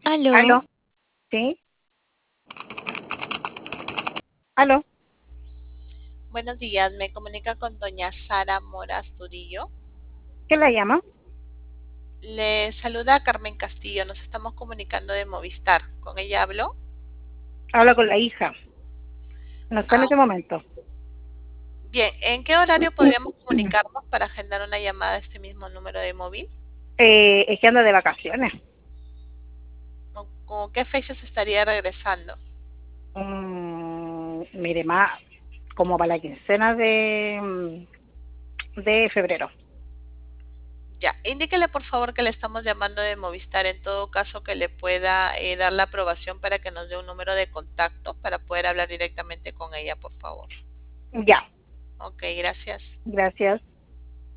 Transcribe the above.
Aló, Aló, sí, aló, buenos días. Me comunica con doña Sara Mora Asturillo. ¿qué la llama? Le saluda Carmen Castillo. Nos estamos comunicando de Movistar. ¿Con ella hablo? Habla con la hija. No está en Ah, ese momento. bien. ¿En qué horario podríamos comunicarnos para agendar una llamada a este mismo número de móvil? Es que anda de vacaciones. ¿Con qué fechas estaría regresando? Mire, más como para la quincena de febrero. Ya, indíquele por favor que le estamos llamando de Movistar. En todo caso, que le pueda dar la aprobación para que nos dé un número de contacto para poder hablar directamente con ella, por favor. Ya, Ok, gracias. gracias.